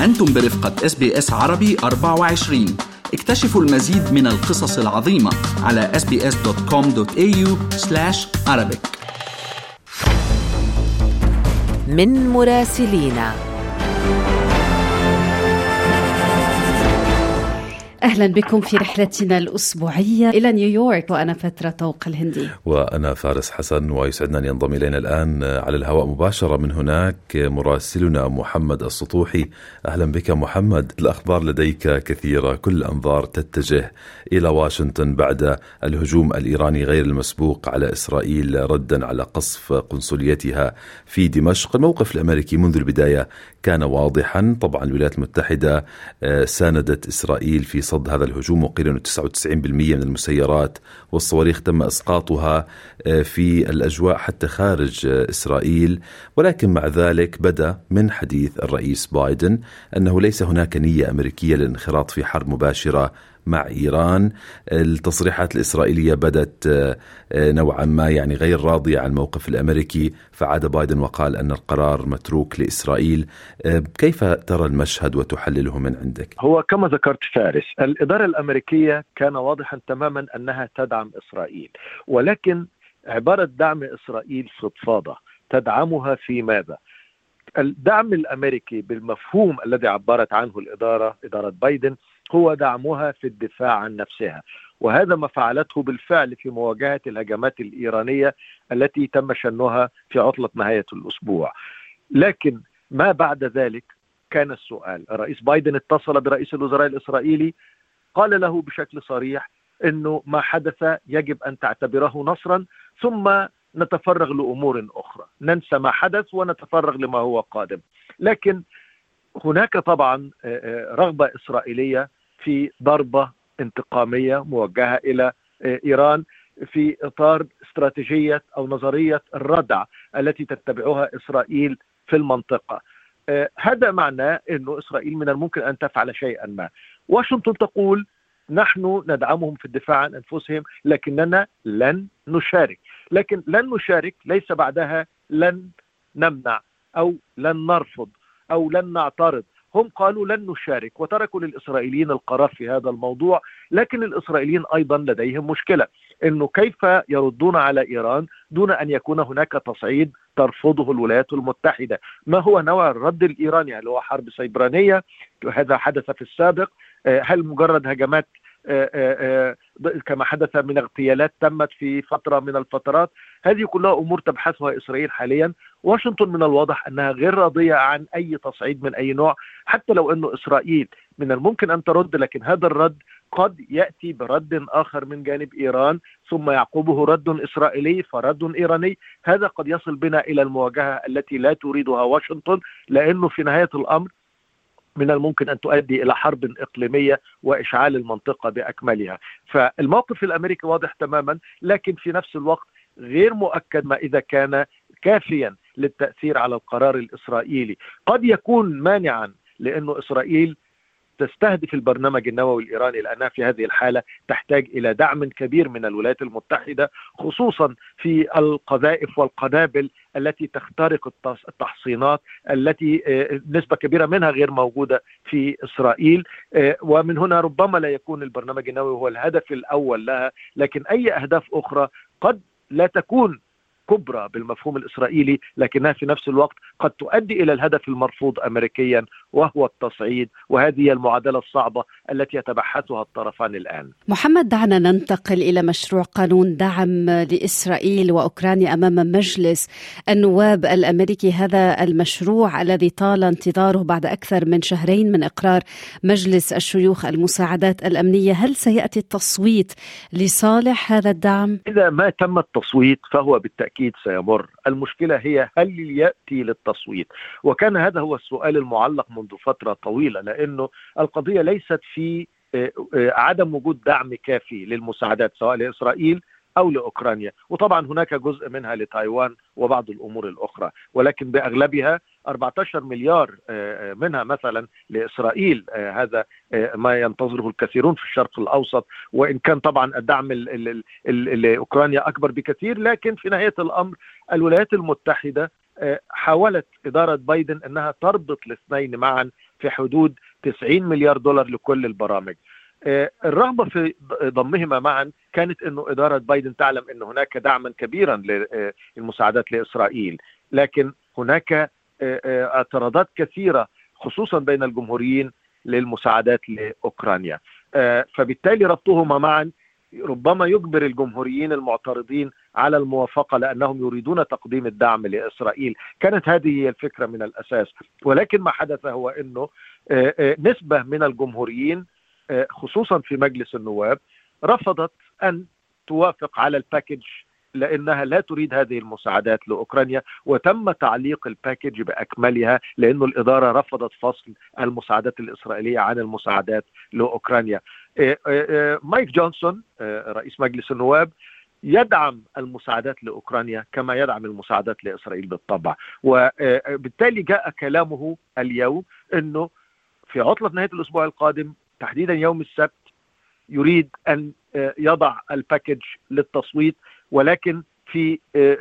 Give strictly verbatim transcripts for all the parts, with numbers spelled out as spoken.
أنتم برفقة إس بي إس عربي أربعة وعشرين. اكتشفوا المزيد من القصص العظيمة على إس بي إس دوت كوم دوت إيه يو سلاش عربيك. من مراسلينا. أهلا بكم في رحلتنا الأسبوعية إلى نيويورك، وأنا فترة طوق الهندي وأنا فارس حسن، ويسعدنا أن ينضم إلينا الآن على الهواء مباشرة من هناك مراسلنا محمد السطوحي. أهلا بك محمد. الأخبار لديك كثيرة، كل الأنظار تتجه إلى واشنطن بعد الهجوم الإيراني غير المسبوق على إسرائيل ردا على قصف قنصليتها في دمشق. الموقف الأمريكي منذ البداية كان واضحا، طبعا الولايات المتحدة ساندت إسرائيل في صد هذا الهجوم، وقيل أنه تسعة وتسعين بالمئة من المسيرات والصواريخ تم إسقاطها في الأجواء حتى خارج إسرائيل. ولكن مع ذلك بدأ من حديث الرئيس بايدن أنه ليس هناك نية أمريكية للانخراط في حرب مباشرة مع إيران. التصريحات الإسرائيلية بدت نوعا ما يعني غير راضية عن الموقف الأمريكي، فعاد بايدن وقال أن القرار متروك لإسرائيل. كيف ترى المشهد وتحلله من عندك؟ هو كما ذكرت فارس، الإدارة الأمريكية كان واضحا تماما أنها تدعم إسرائيل، ولكن عبارة دعم إسرائيل فضفاضة. تدعمها في ماذا؟ الدعم الأمريكي بالمفهوم الذي عبرت عنه الإدارة إدارة بايدن هو دعمها في الدفاع عن نفسها، وهذا ما فعلته بالفعل في مواجهة الهجمات الإيرانية التي تم شنها في عطلة نهاية الأسبوع. لكن ما بعد ذلك كان السؤال، الرئيس بايدن اتصل برئيس الوزراء الإسرائيلي، قال له بشكل صريح أنه ما حدث يجب أن تعتبره نصرا، ثم نتفرغ لأمور أخرى، ننسى ما حدث ونتفرغ لما هو قادم. لكن هناك طبعا رغبة إسرائيلية في ضربة انتقامية موجهة إلى إيران في إطار استراتيجية أو نظرية الردع التي تتبعها إسرائيل في المنطقة. هذا معناه أن إسرائيل من الممكن أن تفعل شيئا ما. واشنطن تقول نحن ندعمهم في الدفاع عن أنفسهم، لكننا لن نشارك. لكن لن نشارك ليس بعدها لن نمنع أو لن نرفض أو لن نعترض. هم قالوا لن نشارك وتركوا للإسرائيليين القرار في هذا الموضوع. لكن الإسرائيليين أيضا لديهم مشكلة، إنه كيف يردون على إيران دون أن يكون هناك تصعيد ترفضه الولايات المتحدة. ما هو نوع الرد الإيراني؟ هل هو حرب سيبرانية؟ هذا حدث في السابق. هل مجرد هجمات كما حدث من اغتيالات تمت في فترة من الفترات؟ هذه كلها أمور تبحثها إسرائيل حاليا. واشنطن من الواضح أنها غير راضية عن أي تصعيد من أي نوع، حتى لو أنه إسرائيل من الممكن أن ترد، لكن هذا الرد قد يأتي برد آخر من جانب إيران، ثم يعقبه رد إسرائيلي فرد إيراني. هذا قد يصل بنا إلى المواجهة التي لا تريدها واشنطن، لأنه في نهاية الأمر من الممكن أن تؤدي إلى حرب إقليمية وإشعال المنطقة بأكملها. فالموقف الأمريكي واضح تماما، لكن في نفس الوقت غير مؤكد ما إذا كان كافيا للتأثير على القرار الإسرائيلي. قد يكون مانعا، لأنه إسرائيل تستهدف البرنامج النووي الإيراني، لأنها في هذه الحالة تحتاج إلى دعم كبير من الولايات المتحدة، خصوصا في القذائف والقنابل التي تخترق التحصينات التي نسبة كبيرة منها غير موجودة في إسرائيل. ومن هنا ربما لا يكون البرنامج النووي هو الهدف الأول لها، لكن أي أهداف أخرى قد لا تكون كبرى بالمفهوم الإسرائيلي، لكنها في نفس الوقت قد تؤدي إلى الهدف المرفوض أمريكيا وهو التصعيد. وهذه المعادلة الصعبة التي يتبحثها الطرفان الآن. محمد، دعنا ننتقل إلى مشروع قانون دعم لإسرائيل وأوكرانيا أمام مجلس النواب الأمريكي. هذا المشروع الذي طال انتظاره بعد أكثر من شهرين من إقرار مجلس الشيوخ المساعدات الأمنية، هل سيأتي التصويت لصالح هذا الدعم؟ إذا ما تم التصويت فهو بالتأكيد سيمر. المشكلة هي هل يأتي للتصويت؟ وكان هذا هو السؤال المعلق منذ فترة طويلة، لأنه القضية ليست في عدم وجود دعم كافي للمساعدات سواء لإسرائيل أو لأوكرانيا، وطبعا هناك جزء منها لتايوان وبعض الأمور الأخرى، ولكن بأغلبها أربعة عشر مليار منها مثلا لإسرائيل. هذا ما ينتظره الكثيرون في الشرق الأوسط، وإن كان طبعا الدعم لأوكرانيا أكبر بكثير. لكن في نهاية الأمر الولايات المتحدة حاولت إدارة بايدن أنها تربط الاثنين معا في حدود تسعين مليار دولار لكل البرامج. الرغبة في ضمهما معا كانت أنه إدارة بايدن تعلم أن هناك دعما كبيرا للمساعدات لإسرائيل، لكن هناك اعتراضات كثيرة خصوصا بين الجمهوريين للمساعدات لأوكرانيا، فبالتالي ربطهما معا ربما يجبر الجمهوريين المعترضين على الموافقة لأنهم يريدون تقديم الدعم لإسرائيل. كانت هذه هي الفكرة من الأساس، ولكن ما حدث هو أنه نسبة من الجمهوريين خصوصا في مجلس النواب رفضت أن توافق على الباكج لأنها لا تريد هذه المساعدات لأوكرانيا، وتم تعليق الباكج بأكملها لأنه الإدارة رفضت فصل المساعدات الإسرائيلية عن المساعدات لأوكرانيا. مايك جونسون رئيس مجلس النواب يدعم المساعدات لأوكرانيا كما يدعم المساعدات لإسرائيل بالطبع، وبالتالي جاء كلامه اليوم أنه في عطلة نهاية الأسبوع القادم تحديدا يوم السبت يريد أن يضع الباكج للتصويت، ولكن في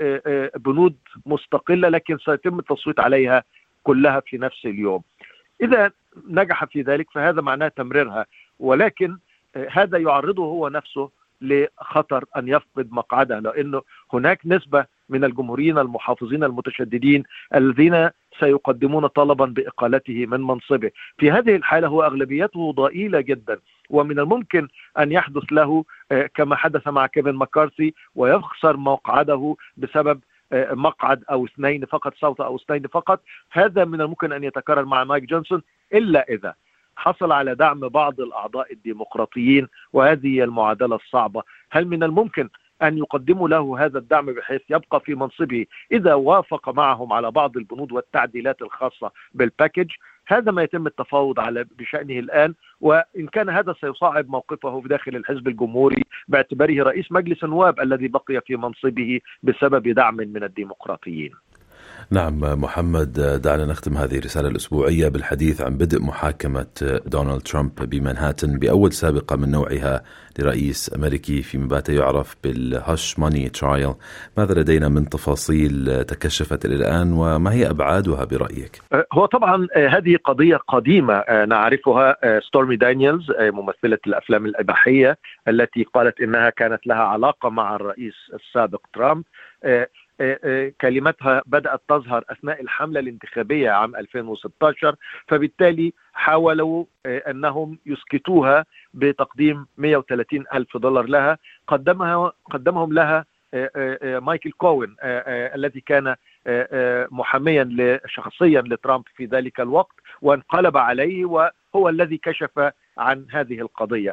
بنود مستقلة، لكن سيتم التصويت عليها كلها في نفس اليوم. إذا نجح في ذلك فهذا معناه تمريرها، ولكن هذا يعرضه هو نفسه لخطر أن يفقد مقعده، لأنه هناك نسبة من الجمهوريين المحافظين المتشددين الذين سيقدمون طلبا بإقالته من منصبه. في هذه الحالة هو أغلبيته ضئيلة جدا، ومن الممكن أن يحدث له كما حدث مع كيفن مكارثي ويخسر مقعده بسبب مقعد أو اثنين فقط، صوت أو اثنين فقط. هذا من الممكن أن يتكرر مع مايك جونسون إلا إذا حصل على دعم بعض الأعضاء الديمقراطيين، وهذه المعادلة الصعبة. هل من الممكن أن يقدموا له هذا الدعم بحيث يبقى في منصبه إذا وافق معهم على بعض البنود والتعديلات الخاصة بالباكج؟ هذا ما يتم التفاوض على بشأنه الآن، وإن كان هذا سيصعب موقفه في داخل الحزب الجمهوري باعتباره رئيس مجلس النواب الذي بقي في منصبه بسبب دعم من الديمقراطيين. نعم محمد، دعنا نختم هذه الرسالة الأسبوعية بالحديث عن بدء محاكمة دونالد ترامب بمنهاتن بأول سابقة من نوعها لرئيس أمريكي فيما بات يعرف بالهاش ماني ترايل. ماذا لدينا من تفاصيل تكشفت إلى الآن وما هي أبعادها برأيك؟ هو طبعا هذه قضية قديمة نعرفها. ستورمي دانييلز ممثلة الأفلام الإباحية التي قالت إنها كانت لها علاقة مع الرئيس السابق ترامب، كلمتها بدأت تظهر أثناء الحملة الانتخابية عام ألفين وستة عشر، فبالتالي حاولوا أنهم يسكتوها بتقديم مئة وثلاثين ألف دولار لها. قدمها قدمهم لها مايكل كوين الذي كان محاميا شخصيا لترامب في ذلك الوقت، وانقلب عليه وهو الذي كشف عن هذه القضية.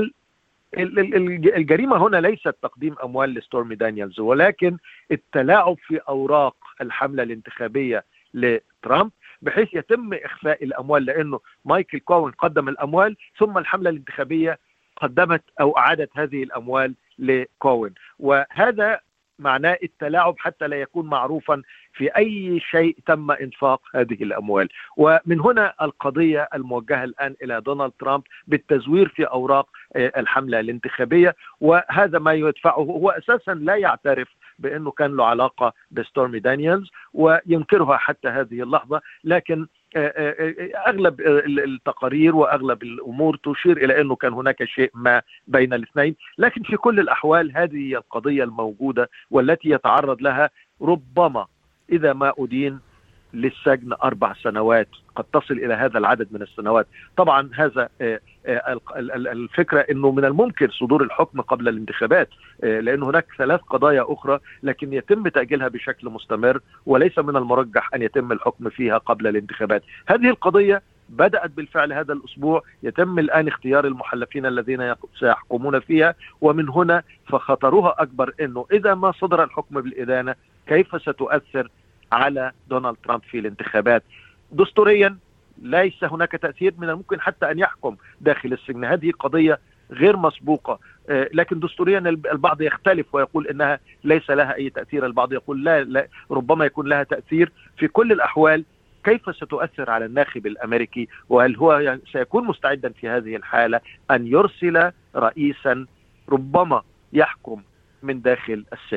الجريمة هنا ليست تقديم أموال لستورمي دانييلز، ولكن التلاعب في أوراق الحملة الانتخابية لترامب بحيث يتم إخفاء الأموال، لأنه مايكل كوين قدم الأموال ثم الحملة الانتخابية قدمت أو أعادت هذه الأموال لكوين، وهذا معناه التلاعب حتى لا يكون معروفا في أي شيء تم إنفاق هذه الأموال. ومن هنا القضية الموجهة الآن إلى دونالد ترامب بالتزوير في أوراق الحملة الانتخابية، وهذا ما يدفعه. هو أساسا لا يعترف بأنه كان له علاقة بستورمي دانييلز وينكرها حتى هذه اللحظة، لكن أغلب التقارير وأغلب الأمور تشير إلى أنه كان هناك شيء ما بين الاثنين. لكن في كل الأحوال هذه هي القضية الموجودة والتي يتعرض لها ربما إذا ما أدين للسجن أربع سنوات، قد تصل إلى هذا العدد من السنوات. طبعا هذا الفكرة أنه من الممكن صدور الحكم قبل الانتخابات، لأن هناك ثلاث قضايا أخرى لكن يتم تأجيلها بشكل مستمر، وليس من المرجح أن يتم الحكم فيها قبل الانتخابات. هذه القضية بدأت بالفعل هذا الأسبوع، يتم الآن اختيار المحلفين الذين سيحكمون فيها، ومن هنا فخطرها أكبر أنه إذا ما صدر الحكم بالإدانة كيف ستؤثر على دونالد ترامب في الانتخابات. دستوريا ليس هناك تأثير، من الممكن حتى أن يحكم داخل السجن. هذه قضية غير مسبوقة، لكن دستوريا البعض يختلف ويقول إنها ليس لها أي تأثير، البعض يقول لا, لا ربما يكون لها تأثير. في كل الأحوال كيف ستؤثر على الناخب الأمريكي، وهل هو سيكون مستعدا في هذه الحالة أن يرسل رئيسا ربما يحكم من داخل السجن؟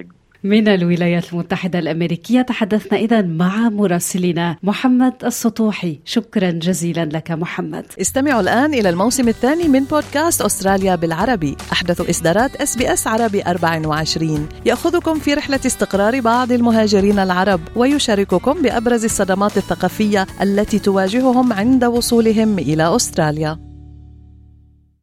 من الولايات المتحدة الأمريكية. تحدثنا إذن مع مراسلنا محمد السطوحي. شكرا جزيلا لك محمد. استمعوا الآن إلى الموسم الثاني من بودكاست أستراليا بالعربي، أحدث إصدارات إس بي إس عربي أربعة وعشرين، يأخذكم في رحلة استقرار بعض المهاجرين العرب ويشارككم بأبرز الصدمات الثقافية التي تواجههم عند وصولهم إلى أستراليا.